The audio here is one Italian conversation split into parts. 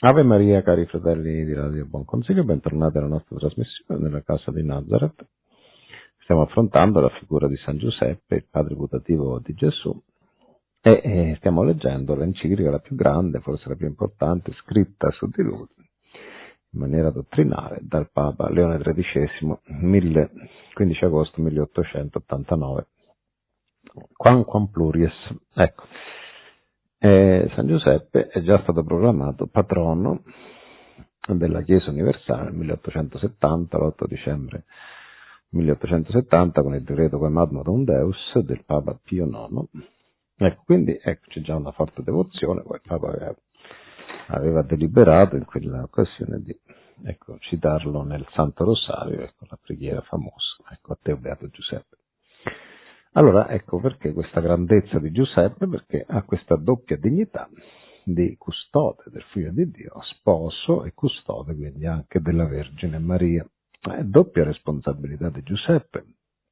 Ave Maria, cari fratelli di Radio Buon Consiglio, bentornati alla nostra trasmissione nella casa di Nazareth. Stiamo affrontando la figura di San Giuseppe, il padre putativo di Gesù, e stiamo leggendo l'enciclica la più grande, forse la più importante, scritta su di lui in maniera dottrinale dal Papa Leone XIII, 15 agosto 1889. Quam pluries. Ecco. San Giuseppe è già stato proclamato patrono della Chiesa universale nel 1870, l'8 dicembre 1870, con il decreto Quem Admotum Deus del Papa Pio IX. Ecco, quindi c'è già una forte devozione. Poi il Papa aveva deliberato in quella occasione di citarlo nel Santo Rosario, la preghiera famosa, a te, Beato Giuseppe. Allora, ecco perché questa grandezza di Giuseppe, perché ha questa doppia dignità di custode del Figlio di Dio, sposo e custode quindi anche della Vergine Maria. Doppia responsabilità di Giuseppe,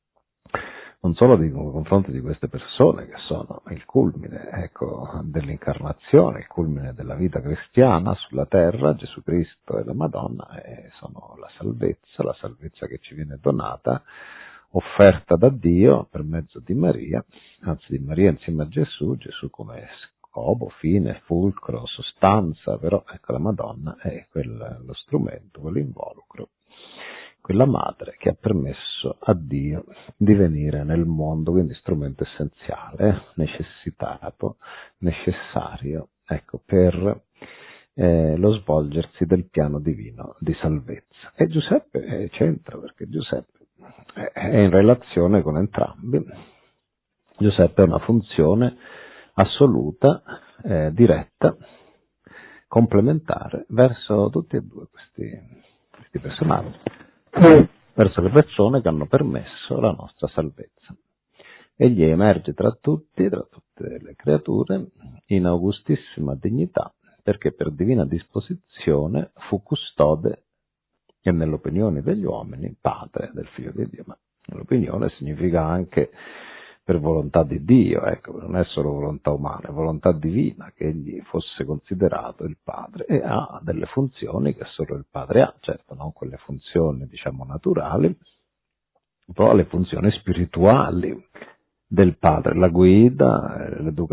non solo nei confronti di queste persone che sono il culmine dell'incarnazione, il culmine della vita cristiana sulla terra, Gesù Cristo e la Madonna, sono la salvezza che ci viene donata, offerta da Dio per mezzo di Maria, anzi di Maria insieme a Gesù come scopo, fine, fulcro, sostanza, però la Madonna è lo strumento, quell'involucro, quella madre che ha permesso a Dio di venire nel mondo, quindi strumento essenziale, necessitato, necessario, per lo svolgersi del piano divino di salvezza. E Giuseppe c'entra, perché Giuseppe è in relazione con entrambi. Giuseppe ha una funzione assoluta, diretta, complementare verso tutti e due questi personaggi, verso le persone che hanno permesso la nostra salvezza. Egli emerge tra tutte le creature, in augustissima dignità, perché per divina disposizione fu custode e nell'opinione degli uomini padre del Figlio di Dio. Ma l'opinione significa anche per volontà di Dio, non è solo volontà umana, è volontà divina che egli fosse considerato il padre, e ha delle funzioni che solo il padre ha, certo non quelle funzioni naturali, però le funzioni spirituali del padre, la guida,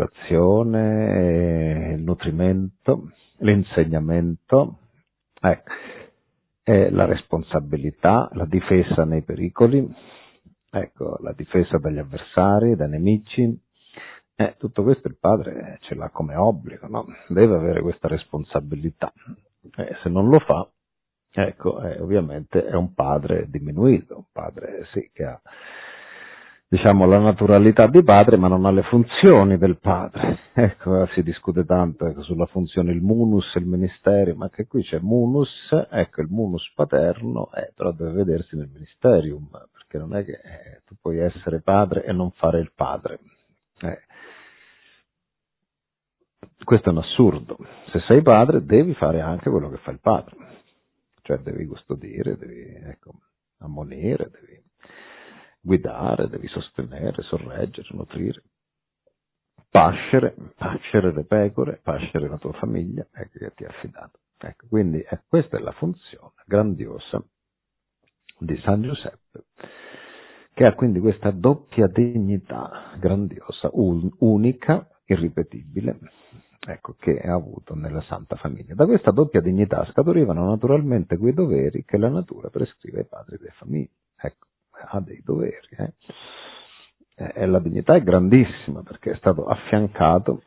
l'educazione, il nutrimento, l'insegnamento, la responsabilità, la difesa nei pericoli, la difesa dagli avversari, dai nemici. Tutto questo il padre ce l'ha come obbligo, no? Deve avere questa responsabilità. Se non lo fa, ovviamente è un padre diminuito, un padre che ha la naturalità di padre, ma non ha le funzioni del padre. Si discute tanto sulla funzione, il munus e il ministero, ma che qui c'è munus, il munus paterno, però deve vedersi nel ministerium, perché non è che tu puoi essere padre e non fare il padre. Questo è un assurdo. Se sei padre devi fare anche quello che fa il padre, cioè devi custodire, devi ammonire, devi guidare, devi sostenere, sorreggere, nutrire, pascere le pecore, pascere la tua famiglia che ti ha affidato. Quindi questa è la funzione grandiosa di San Giuseppe, che ha quindi questa doppia dignità grandiosa, unica, irripetibile, che ha avuto nella Santa Famiglia. Da questa doppia dignità scaturivano naturalmente quei doveri che la natura prescrive ai padri delle famiglie. Ha dei doveri, e la dignità è grandissima, perché è stato affiancato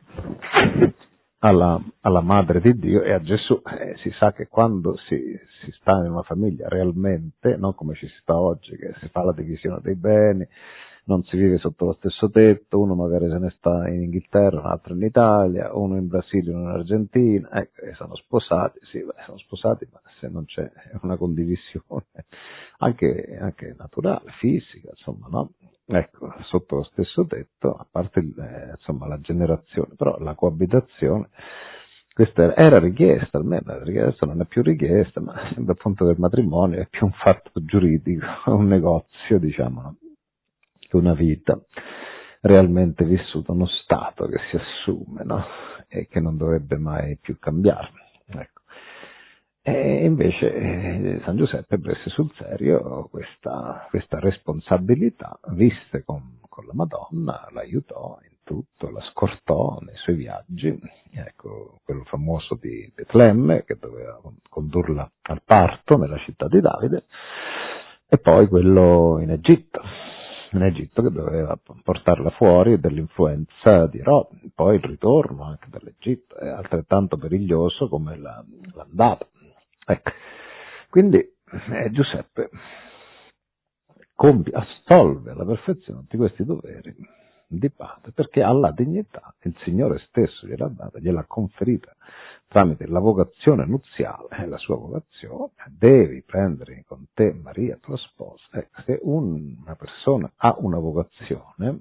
alla Madre di Dio e a Gesù. Si sa che quando si sta in una famiglia realmente, non come ci si sta oggi, che si fa la divisione dei beni, non si vive sotto lo stesso tetto, uno magari se ne sta in Inghilterra, un altro in Italia, uno in Brasile, uno in Argentina, sono sposati, sono sposati, ma se non c'è una condivisione anche naturale, fisica, insomma, no? Sotto lo stesso tetto, a parte la generazione, però la coabitazione, questa era richiesta, almeno adesso non è più richiesta, ma dal punto del matrimonio è più un fatto giuridico, un negozio, no? Che una vita realmente vissuta, uno stato che si assume, no? E che non dovrebbe mai più cambiare. E invece San Giuseppe prese sul serio questa responsabilità, visse con la Madonna, l'aiutò in tutto, la scortò nei suoi viaggi, ecco, quello famoso di Betlemme che doveva condurla al parto nella città di Davide, e poi quello in Egitto che doveva portarla fuori dall'influenza di Erode, poi il ritorno anche dall'Egitto è altrettanto periglioso come l'andata. Ecco. Quindi Giuseppe assolve alla perfezione tutti questi doveri di padre, perché ha la dignità, il Signore stesso gliel'ha data, gliel'ha conferita tramite la vocazione nuziale, la sua vocazione. Devi prendere con te Maria, tua sposa. Se una persona ha una vocazione,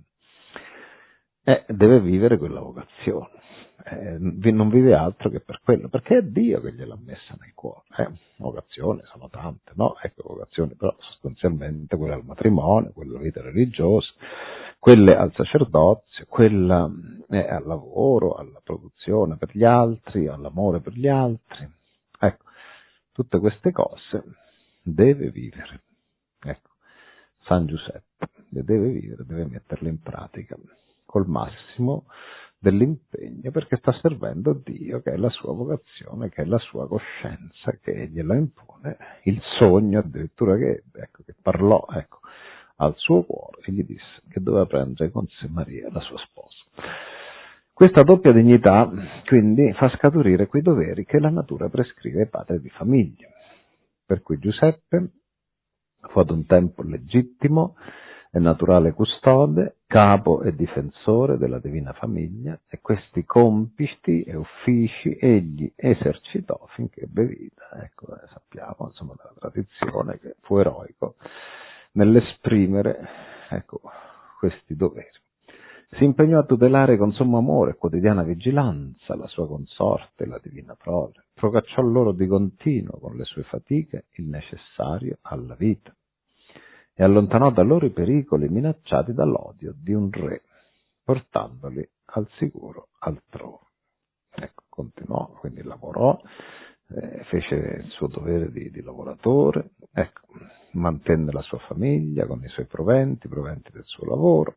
deve vivere quella vocazione. Non vive altro che per quello, perché è Dio che gliel'ha messa nel cuore. Vocazioni sono tante, no? Ecco, vocazioni però sostanzialmente quelle al matrimonio, quelle alla vita religiosa, quelle al sacerdozio, quella al lavoro, alla produzione per gli altri, all'amore per gli altri. Ecco, tutte queste cose deve vivere. Ecco, San Giuseppe le deve vivere, deve metterle in pratica col massimo dell'impegno, perché sta servendo Dio, che è la sua vocazione, che è la sua coscienza, che gliela impone, il sogno addirittura che parlò, al suo cuore e gli disse che doveva prendere con sé Maria, la sua sposa. Questa doppia dignità, quindi, fa scaturire quei doveri che la natura prescrive ai padri di famiglia, per cui Giuseppe fu ad un tempo legittimo e naturale custode, capo e difensore della divina famiglia, e questi compiti e uffici egli esercitò finché ebbe vita. Sappiamo, insomma, dalla tradizione che fu eroico nell'esprimere, questi doveri. Si impegnò a tutelare con sommo amore e quotidiana vigilanza la sua consorte, la divina prole, procacciò loro di continuo con le sue fatiche il necessario alla vita, e allontanò da loro i pericoli minacciati dall'odio di un re, portandoli al sicuro altrove. Continuò, quindi lavorò, fece il suo dovere di lavoratore, mantenne la sua famiglia con i suoi proventi del suo lavoro,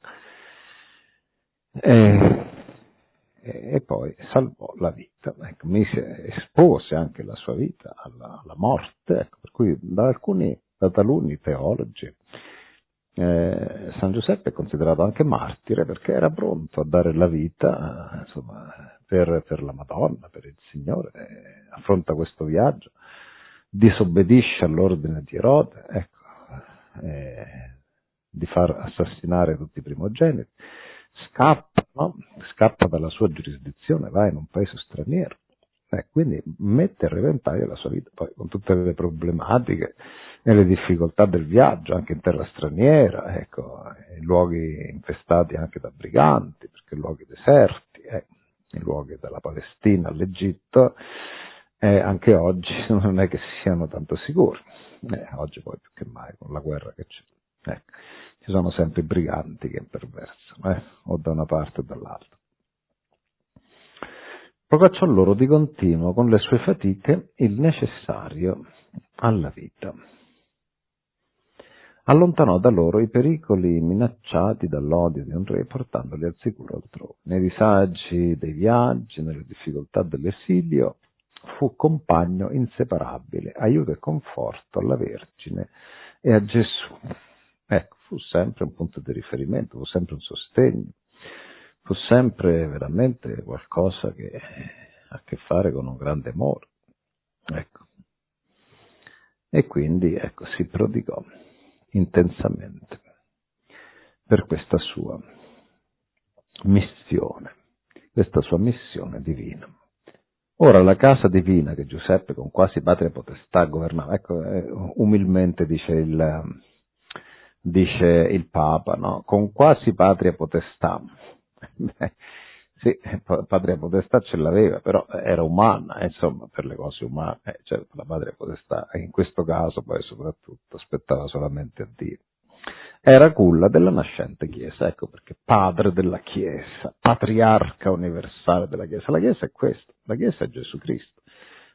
e poi salvò la vita, espose anche la sua vita alla morte, per cui da taluni teologi San Giuseppe è considerato anche martire, perché era pronto a dare la vita, per la Madonna, per il Signore, affronta questo viaggio, disobbedisce all'ordine di Erode, di far assassinare tutti i primogeniti, scappa dalla sua giurisdizione, va in un paese straniero, quindi mette a repentaglio la sua vita, poi con tutte le problematiche e le difficoltà del viaggio, anche in terra straniera, in luoghi infestati anche da briganti, perché luoghi deserti, in luoghi dalla Palestina all'Egitto, anche oggi non è che siano tanto sicuri, oggi poi più che mai con la guerra che c'è, ci sono sempre i briganti che imperversano, o da una parte o dall'altra. Procacciò loro di continuo con le sue fatiche il necessario alla vita. Allontanò da loro i pericoli minacciati dall'odio di un re, portandoli al sicuro altrove. Nei disagi dei viaggi, nelle difficoltà dell'esilio, fu compagno inseparabile, aiuto e conforto alla Vergine e a Gesù. Fu sempre un punto di riferimento, fu sempre un sostegno, fu sempre veramente qualcosa che ha a che fare con un grande amore. E quindi si prodigò intensamente per questa sua missione divina. Ora la casa divina che Giuseppe con quasi patria potestà governava, umilmente dice il Papa, no? Con quasi patria potestà. Sì, patria potestà ce l'aveva, però era umana, insomma, per le cose umane, certo, la patria potestà, in questo caso poi soprattutto, spettava solamente a Dio. Era culla della nascente Chiesa, perché padre della Chiesa, patriarca universale della Chiesa. La Chiesa è questo, la Chiesa è Gesù Cristo.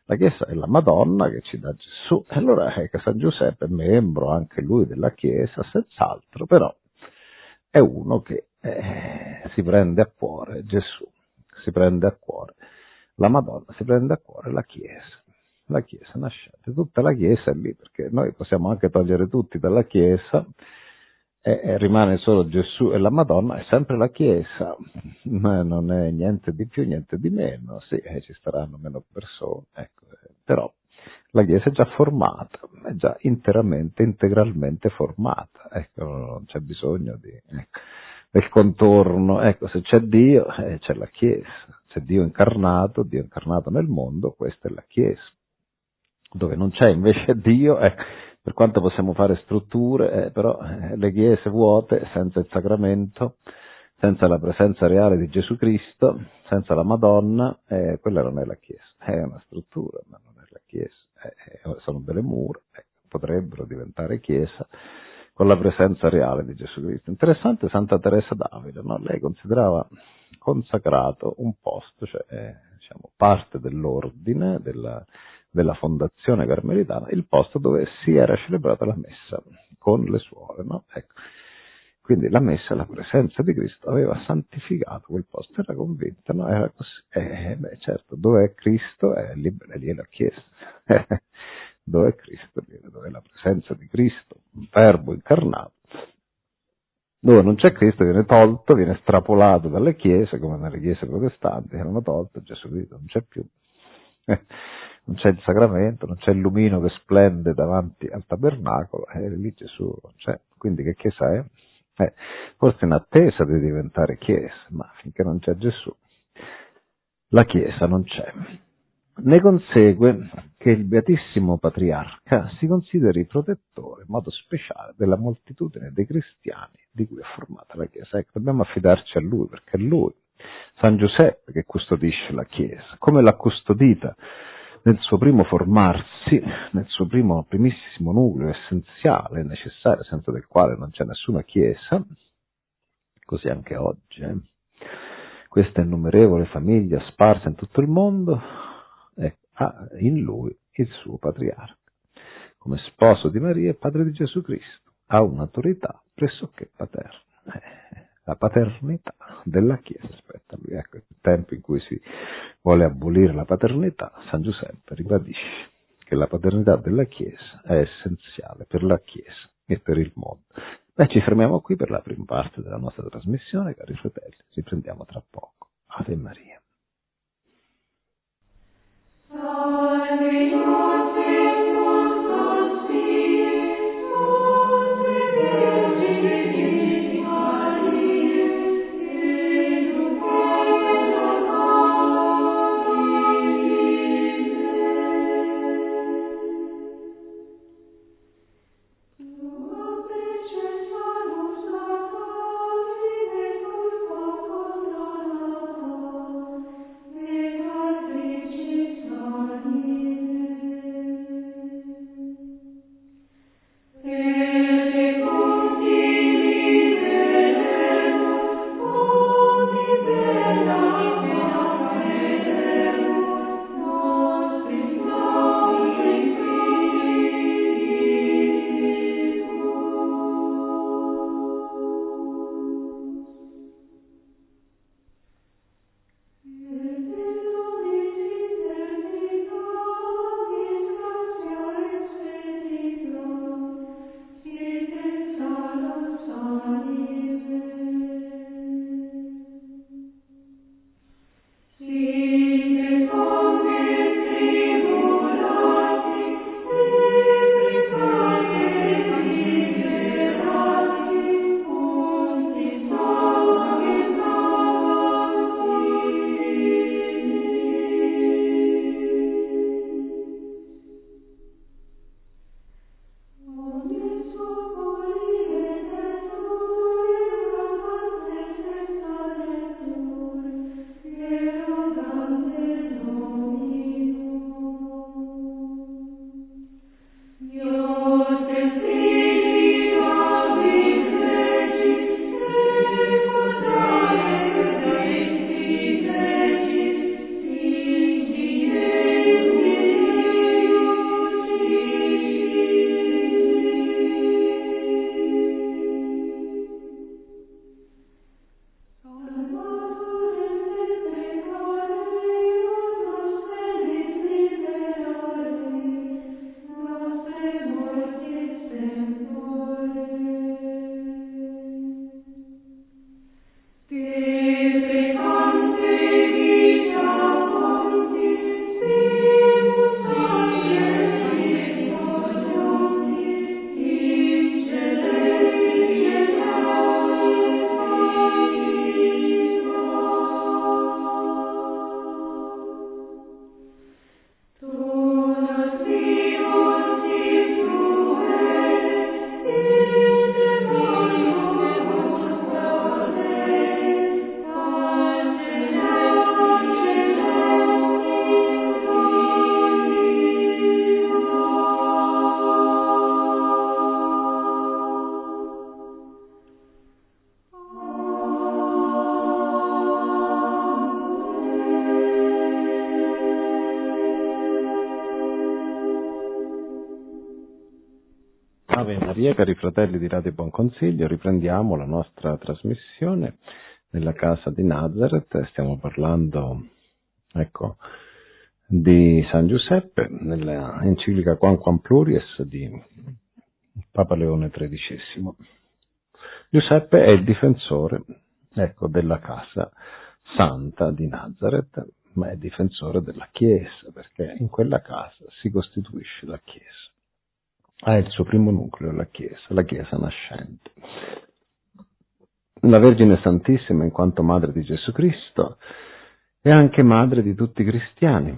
La Chiesa è la Madonna che ci dà Gesù. E allora che San Giuseppe è membro anche lui della Chiesa, senz'altro, però è uno che si prende a cuore Gesù, si prende a cuore la Madonna, si prende a cuore la Chiesa. La Chiesa nascente, tutta la Chiesa è lì, perché noi possiamo anche togliere tutti dalla Chiesa e rimane solo Gesù e la Madonna, è sempre la Chiesa, ma non è niente di più, niente di meno, sì, ci staranno meno persone, ecco, però la Chiesa è già formata, è già interamente, integralmente formata, ecco, non c'è bisogno del contorno, ecco, se c'è Dio, c'è la Chiesa, c'è Dio incarnato nel mondo, questa è la Chiesa. Dove non c'è invece Dio, per quanto possiamo fare strutture, però le chiese vuote, senza il sacramento, senza la presenza reale di Gesù Cristo, senza la Madonna, quella non è la Chiesa, è una struttura, ma non è la Chiesa, sono delle mura, potrebbero diventare Chiesa con la presenza reale di Gesù Cristo. Interessante Santa Teresa d'Avila, no? Lei considerava consacrato un posto, cioè diciamo, parte dell'ordine, della fondazione carmelitana, il posto dove si era celebrata la messa con le suore, no? Ecco. Quindi la messa, la presenza di Cristo aveva santificato quel posto, era convinta, no? Era così. Certo, dove è Cristo è lì è la Chiesa. Dove è Cristo? Dove è la presenza di Cristo, un verbo incarnato. Dove non c'è Cristo viene tolto, viene strapolato dalle chiese, come nelle chiese protestanti, erano tolte, Gesù Cristo non c'è più. Non c'è il sacramento, non c'è il lumino che splende davanti al tabernacolo, e lì Gesù non c'è. Quindi che chiesa è? Forse in attesa di diventare chiesa, ma finché non c'è Gesù, la chiesa non c'è. Ne consegue che il Beatissimo Patriarca si consideri protettore in modo speciale della moltitudine dei cristiani di cui è formata la Chiesa. Ecco, dobbiamo affidarci a Lui, perché è Lui, San Giuseppe, che custodisce la Chiesa. Come l'ha custodita nel suo primo formarsi, nel suo primissimo nucleo essenziale, necessario, senza del quale non c'è nessuna Chiesa, così anche oggi. Questa innumerevole famiglia sparsa in tutto il mondo ha in lui il suo patriarca. Come sposo di Maria e padre di Gesù Cristo, ha un'autorità pressoché paterna. La paternità della Chiesa spetta a lui. Ecco, il tempo in cui si vuole abolire la paternità, San Giuseppe ribadisce che la paternità della Chiesa è essenziale per la Chiesa e per il mondo. Ci fermiamo qui per la prima parte della nostra trasmissione, cari fratelli. Ci prendiamo tra poco. Ave Maria. Ave Maria, cari fratelli di Radio Buon Consiglio, riprendiamo la nostra trasmissione nella casa di Nazareth. Stiamo parlando, di San Giuseppe, nella enciclica Quam Pluries di Papa Leone XIII. Giuseppe è il difensore, della casa santa di Nazareth, ma è difensore della Chiesa, perché in quella casa si costituisce la Chiesa. Ha il suo primo nucleo la Chiesa nascente. La Vergine Santissima, in quanto madre di Gesù Cristo, è anche madre di tutti i cristiani.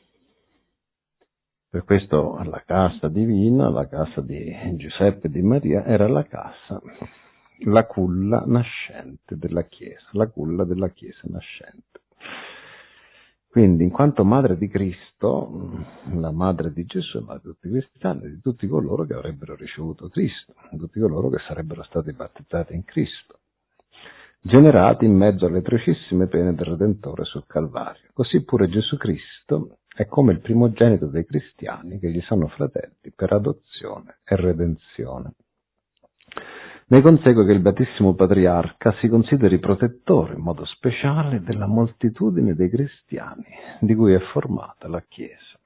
Per questo la casa divina, la casa di Giuseppe e di Maria, era la culla nascente della Chiesa, la culla della Chiesa nascente. Quindi, in quanto madre di Cristo, la madre di Gesù è madre di tutti i cristiani, di tutti coloro che avrebbero ricevuto Cristo, di tutti coloro che sarebbero stati battezzati in Cristo, generati in mezzo alle atrocissime pene del Redentore sul Calvario. Così pure Gesù Cristo è come il primogenito dei cristiani che gli sono fratelli per adozione e redenzione. Ne consegue che il Beatissimo Patriarca si consideri protettore in modo speciale della moltitudine dei cristiani di cui è formata la Chiesa.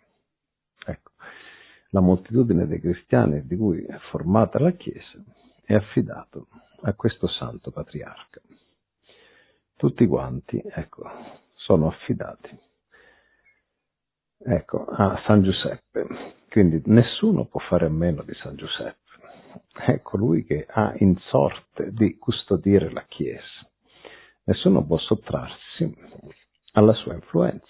La moltitudine dei cristiani di cui è formata la Chiesa è affidato a questo Santo Patriarca. Tutti quanti, sono affidati, a San Giuseppe. Quindi nessuno può fare a meno di San Giuseppe. È colui che ha in sorte di custodire la Chiesa. Nessuno può sottrarsi alla sua influenza.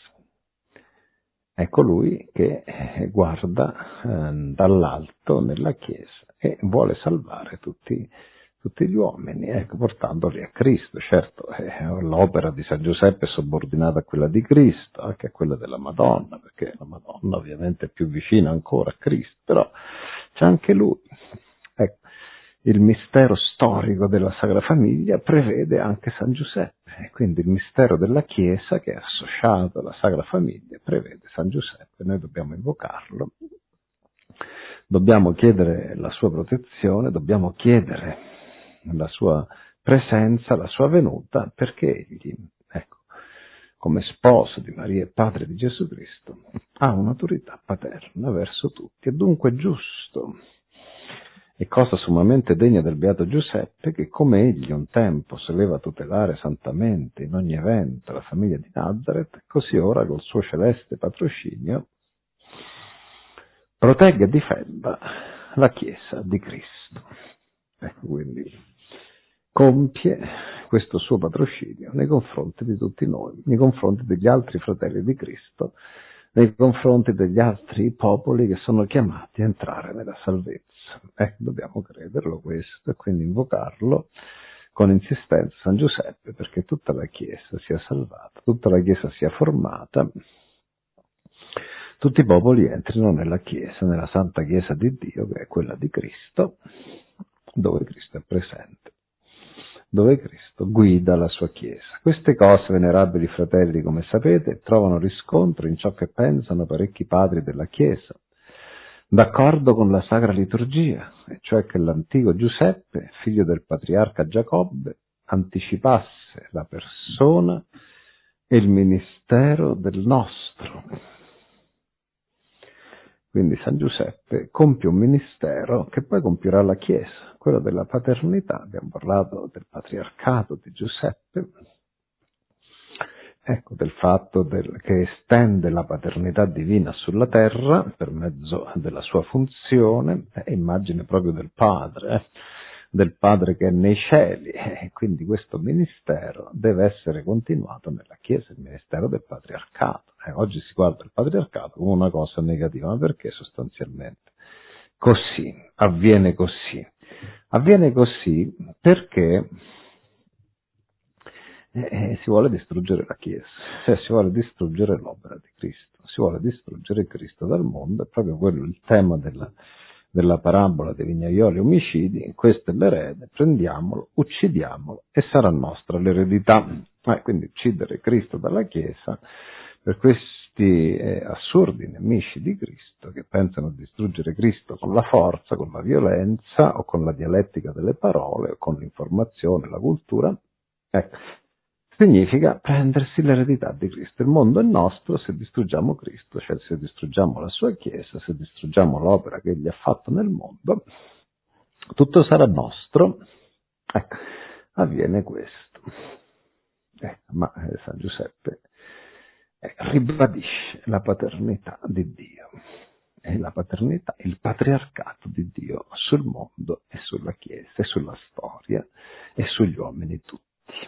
È colui che guarda dall'alto nella Chiesa e vuole salvare tutti gli uomini, portandoli a Cristo. Certo, l'opera di San Giuseppe è subordinata a quella di Cristo, anche a quella della Madonna, perché la Madonna ovviamente è più vicina ancora a Cristo, però c'è anche lui. Il mistero storico della Sacra Famiglia prevede anche San Giuseppe, quindi il mistero della Chiesa, che è associato alla Sacra Famiglia, prevede San Giuseppe. Noi dobbiamo invocarlo, dobbiamo chiedere la sua protezione, dobbiamo chiedere la sua presenza, la sua venuta, perché egli, come sposo di Maria e padre di Gesù Cristo, ha un'autorità paterna verso tutti, e dunque è giusto e cosa sommamente degna del beato Giuseppe che, come egli un tempo soleva tutelare santamente in ogni evento la famiglia di Nazareth, così ora col suo celeste patrocinio protegga e difenda la Chiesa di Cristo. Quindi compie questo suo patrocinio nei confronti di tutti noi, nei confronti degli altri fratelli di Cristo, nei confronti degli altri popoli che sono chiamati a entrare nella salvezza. Dobbiamo crederlo questo e quindi invocarlo con insistenza San Giuseppe, perché tutta la Chiesa sia salvata, tutta la Chiesa sia formata, tutti i popoli entrino nella Chiesa, nella Santa Chiesa di Dio, che è quella di Cristo, dove Cristo è presente, dove Cristo guida la sua Chiesa. Queste cose, venerabili fratelli, come sapete, trovano riscontro in ciò che pensano parecchi padri della Chiesa, d'accordo con la Sacra Liturgia, e cioè che l'antico Giuseppe, figlio del patriarca Giacobbe, anticipasse la persona e il ministero del nostro. Quindi San Giuseppe compie un ministero che poi compierà la Chiesa, quello della paternità. Abbiamo parlato del patriarcato di Giuseppe, del fatto che estende la paternità divina sulla terra per mezzo della sua funzione, immagine proprio del Padre che è nei cieli, e quindi questo ministero deve essere continuato nella Chiesa, il ministero del patriarcato. Oggi si guarda il patriarcato come una cosa negativa, ma perché sostanzialmente? Avviene così perché si vuole distruggere la Chiesa, si vuole distruggere l'opera di Cristo, si vuole distruggere Cristo dal mondo. È proprio quello il tema della parabola dei vignaioli omicidi. Questo è l'erede, prendiamolo, uccidiamolo e sarà nostra l'eredità. Quindi uccidere Cristo dalla Chiesa, per questo questi assurdi nemici di Cristo che pensano di distruggere Cristo con la forza, con la violenza o con la dialettica delle parole o con l'informazione, la cultura, ecco, significa prendersi l'eredità di Cristo. Il mondo è nostro se distruggiamo Cristo, cioè se distruggiamo la sua Chiesa, se distruggiamo l'opera che egli ha fatto nel mondo, tutto sarà nostro. Ecco, avviene questo. Ma San Giuseppe ribadisce la paternità di Dio, la paternità, il patriarcato di Dio sul mondo e sulla Chiesa e sulla storia e sugli uomini tutti.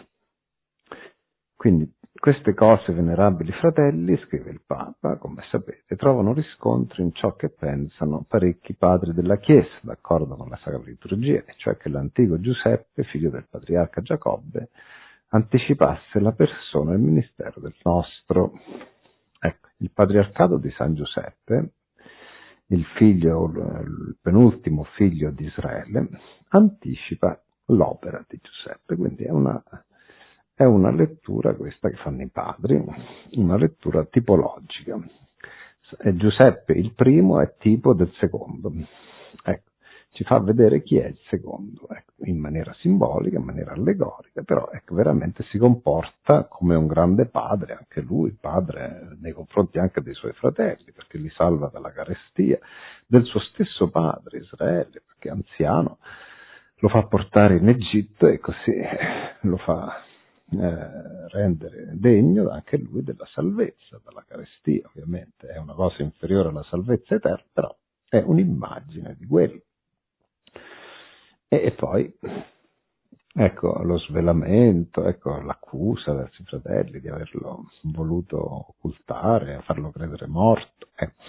Quindi queste cose, venerabili fratelli, scrive il Papa, come sapete, trovano riscontro in ciò che pensano parecchi padri della Chiesa, d'accordo con la Sacra Liturgia, cioè che l'antico Giuseppe, figlio del patriarca Giacobbe, anticipasse la persona e il ministero del nostro. Ecco, il patriarcato di San Giuseppe, il penultimo figlio di Israele, anticipa l'opera di Giuseppe, quindi è una lettura questa che fanno i padri, una lettura tipologica. Giuseppe il primo è tipo del secondo. Ecco, ci fa vedere chi è il secondo, ecco, in maniera simbolica, in maniera allegorica, però ecco, veramente si comporta come un grande padre, anche lui, padre nei confronti anche dei suoi fratelli, perché li salva dalla carestia, del suo stesso padre Israele, perché è anziano, lo fa portare in Egitto e così lo fa rendere degno anche lui della salvezza, dalla carestia ovviamente, è una cosa inferiore alla salvezza eterna, però è un'immagine di quello. E poi, ecco, lo svelamento, ecco, l'accusa verso i fratelli di averlo voluto occultare, farlo credere morto.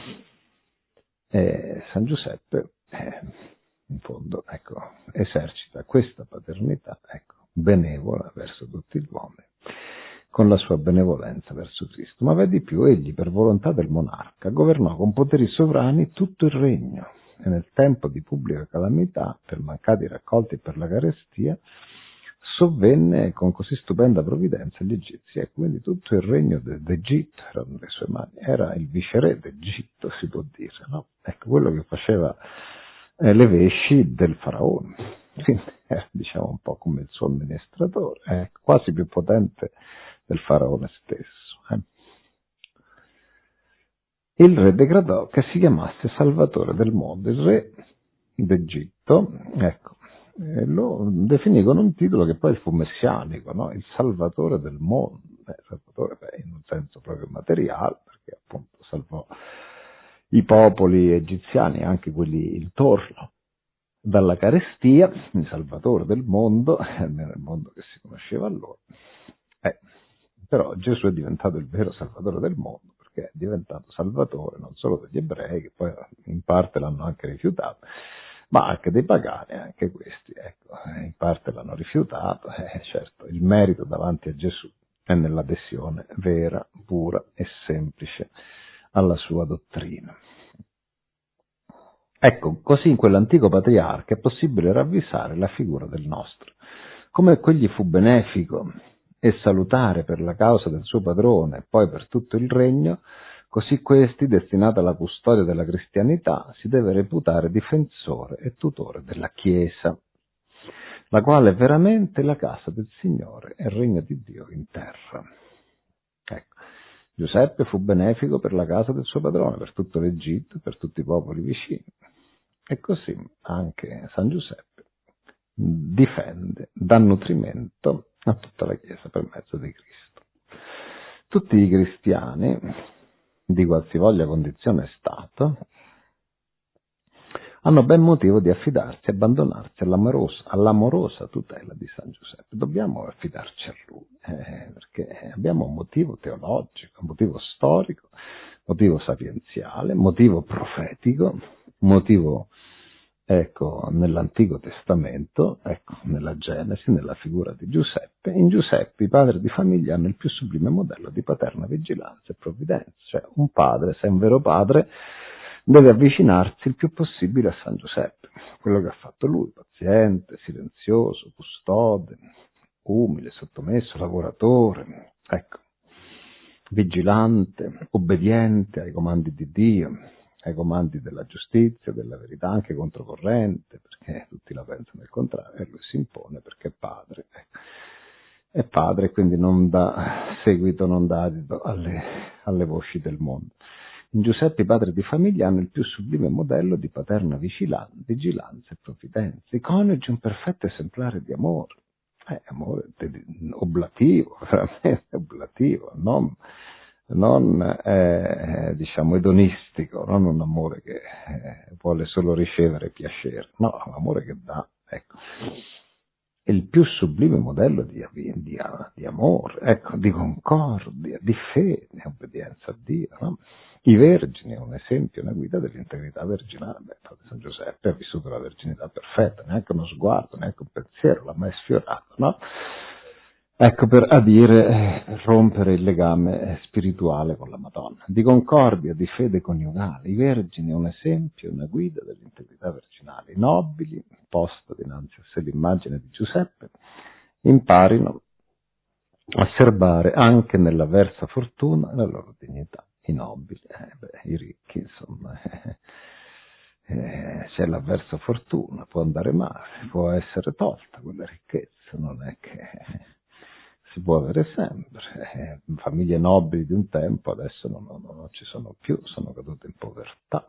San Giuseppe, in fondo, ecco, esercita questa paternità, ecco, benevola verso tutti gli uomini, con la sua benevolenza verso Cristo. Ma vedi più, egli, per volontà del monarca, governò con poteri sovrani tutto il regno, e nel tempo di pubblica calamità, per mancati raccolti e per la carestia, sovvenne con così stupenda provvidenza gli egizi. E quindi tutto il regno d'Egitto era nelle sue mani, era il viceré d'Egitto, si può dire, no? Ecco, quello che faceva le vesci del faraone, quindi era, diciamo, un po' come il suo amministratore, quasi più potente del faraone stesso. Il re decretò che si chiamasse Salvatore del mondo, il re d'Egitto, ecco, lo definì con un titolo che poi fu messianico, no? Il Salvatore del mondo, Salvatore in un senso proprio materiale, perché appunto salvò i popoli egiziani, anche quelli intorno, dalla carestia, il Salvatore del mondo, almeno il mondo che si conosceva allora. Però Gesù è diventato il vero Salvatore del mondo, perché è diventato Salvatore non solo degli ebrei, che poi in parte l'hanno anche rifiutato, ma anche dei pagani, anche questi, ecco, in parte l'hanno rifiutato, certo, il merito davanti a Gesù è nell'adesione vera, pura e semplice alla sua dottrina. Ecco, così in quell'antico patriarca è possibile ravvisare la figura del nostro. Come quegli fu benefico e salutare per la causa del suo padrone e poi per tutto il regno, così questi, destinato alla custodia della cristianità, si deve reputare difensore e tutore della Chiesa, la quale è veramente la casa del Signore e il regno di Dio in terra. Ecco, Giuseppe fu benefico per la casa del suo padrone, per tutto l'Egitto, per tutti i popoli vicini. E così anche San Giuseppe difende, dà nutrimento a tutta la Chiesa per mezzo di Cristo. Tutti i cristiani, di qualsivoglia condizione e stato, hanno ben motivo di affidarsi e abbandonarsi all'amorosa tutela di San Giuseppe. Dobbiamo affidarci a lui, perché abbiamo un motivo teologico, un motivo storico, motivo sapienziale, motivo profetico, motivo, ecco, nell'Antico Testamento, ecco, nella Genesi, nella figura di Giuseppe. In Giuseppe i padri di famiglia hanno il più sublime modello di paterna vigilanza e provvidenza, cioè un padre, se è un vero padre, deve avvicinarsi il più possibile a San Giuseppe, quello che ha fatto lui, paziente, silenzioso, custode, umile, sottomesso, lavoratore, ecco. vigilante, obbediente ai comandi di Dio, ai comandi della giustizia, della verità, anche controcorrente, perché tutti la pensano il contrario, e lui si impone perché è padre. È padre, quindi non dà seguito, non dà adito alle voci del mondo. In Giuseppe i padri di famiglia hanno il più sublime modello di paterna vigilanza e provvidenza. I coniugi un perfetto esemplare di amore. Amore oblativo, veramente oblativo, non diciamo edonistico, non un amore che vuole solo ricevere piacere, no, un amore che dà, ecco. È il più sublime modello di amore, ecco, di concordia, di fede, obbedienza a Dio, no? I vergini è un esempio, una guida dell'integrità virginale. San Giuseppe ha vissuto la verginità perfetta, neanche uno sguardo, neanche un pensiero l'ha mai sfiorato, no? Ecco, per adire, rompere il legame spirituale con la Madonna. Di concordia, di fede coniugale. I vergini è un esempio, una guida dell'integrità virginale. I nobili, posta dinanzi a sé l'immagine di Giuseppe, imparino a serbare anche nell'avversa fortuna la loro dignità. I nobili, i ricchi, insomma, c'è l'avversa fortuna, può andare male, può essere tolta quella ricchezza, non è che si può avere sempre. Famiglie nobili di un tempo adesso non ci sono più, sono cadute in povertà.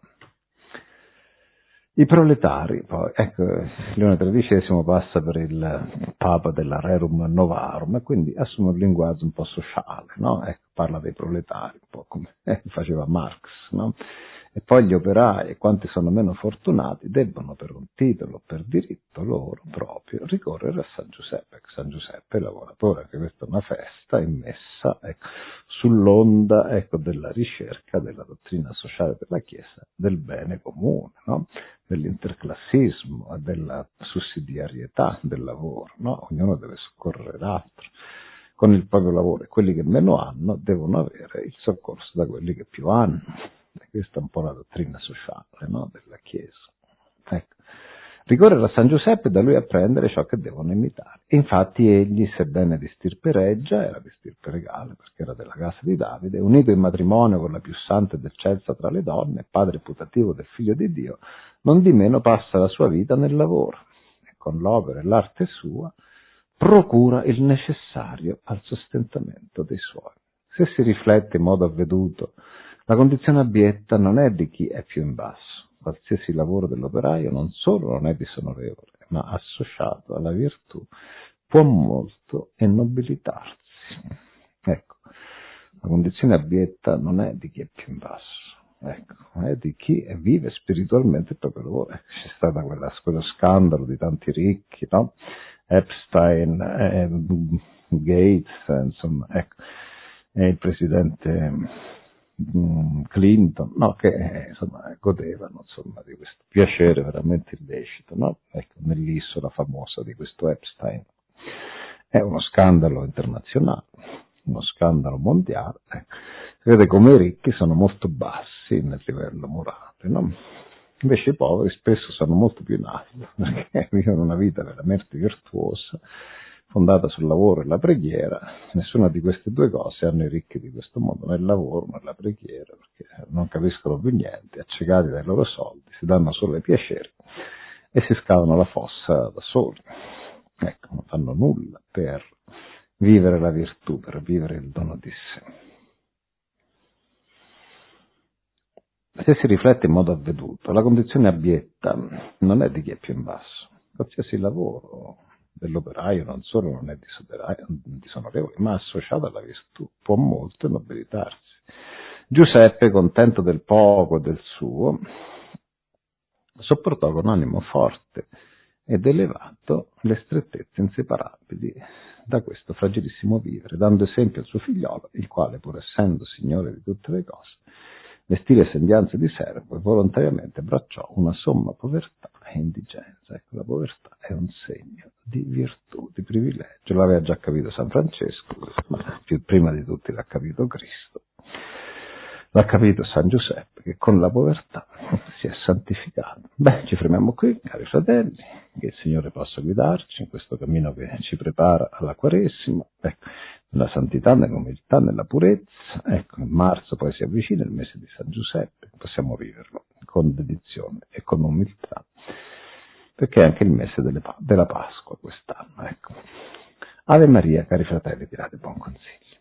I proletari, poi, ecco, Leone XIII passa per il Papa della Rerum Novarum e quindi assume un linguaggio un po' sociale, no? Ecco, parla dei proletari, un po' come faceva Marx, no? E poi gli operai e quanti sono meno fortunati debbono per un titolo, per diritto loro proprio, ricorrere a San Giuseppe. San Giuseppe è lavoratore, anche questa è una festa immessa, ecco, sull'onda, ecco, della ricerca della dottrina sociale della Chiesa, del bene comune, no? Dell'interclassismo, della sussidiarietà del lavoro, no? Ognuno deve soccorrere l'altro con il proprio lavoro e quelli che meno hanno devono avere il soccorso da quelli che più hanno. E questa è un po' la dottrina sociale, no? Della Chiesa. Ecco. Ricorrere a San Giuseppe e da lui apprendere ciò che devono imitare. E infatti egli, sebbene di stirpe reggia, era di stirpe regale perché era della casa di Davide, unito in matrimonio con la più santa ed eccelsa tra le donne, padre putativo del figlio di Dio, non di meno passa la sua vita nel lavoro e con l'opera e l'arte sua procura il necessario al sostentamento dei suoi. Se si riflette in modo avveduto, la condizione abietta non è di chi è più in basso. Qualsiasi lavoro dell'operaio non solo non è disonorevole, ma associato alla virtù può molto ennobilitarsi. Ecco, la condizione abietta non è di chi è più in basso, ecco, è di chi vive spiritualmente il proprio lavoro. C'è stato quello scandalo di tanti ricchi, no? Epstein, Gates, insomma, ecco, e il presidente Clinton, no, che insomma godevano insomma di questo piacere veramente illecito, no? Ecco, nell'isola famosa di questo Epstein. È uno scandalo internazionale, uno scandalo mondiale. Si vede come i ricchi sono molto bassi nel livello morale, no? Invece i poveri spesso sono molto più in alto, perché vivono una vita veramente virtuosa, fondata sul lavoro e la preghiera. Nessuna di queste due cose hanno i ricchi di questo mondo, né il lavoro né la preghiera, perché non capiscono più niente, accecati dai loro soldi, si danno solo i piaceri e si scavano la fossa da soli. Ecco, non fanno nulla per vivere la virtù, per vivere il dono di sé. Se si riflette in modo avveduto, la condizione abietta non è di chi è più in basso. Qualsiasi lavoro dell'operaio non solo non è disonorevole, ma associato alla virtù, può molto nobilitarsi. Giuseppe, contento del poco e del suo, sopportò con animo forte ed elevato le strettezze inseparabili da questo fragilissimo vivere, dando esempio al suo figliolo, il quale, pur essendo signore di tutte le cose, vestire sembianze di servo e volontariamente abbracciò una somma povertà e indigenza. Ecco, la povertà è un segno di virtù, di privilegio. L'aveva già capito San Francesco, ma più prima di tutti l'ha capito Cristo. L'ha capito San Giuseppe, che con la povertà si è santificato. Beh, ci fermiamo qui, cari fratelli, che il Signore possa guidarci in questo cammino che ci prepara alla Quaresima. Ecco, nella santità, nell'umiltà, nella purezza. Ecco, in marzo poi si avvicina il mese di San Giuseppe, possiamo viverlo con dedizione e con umiltà, perché è anche il mese della Pasqua quest'anno. Ecco. Ave Maria, cari fratelli di Radio Buon Consiglio.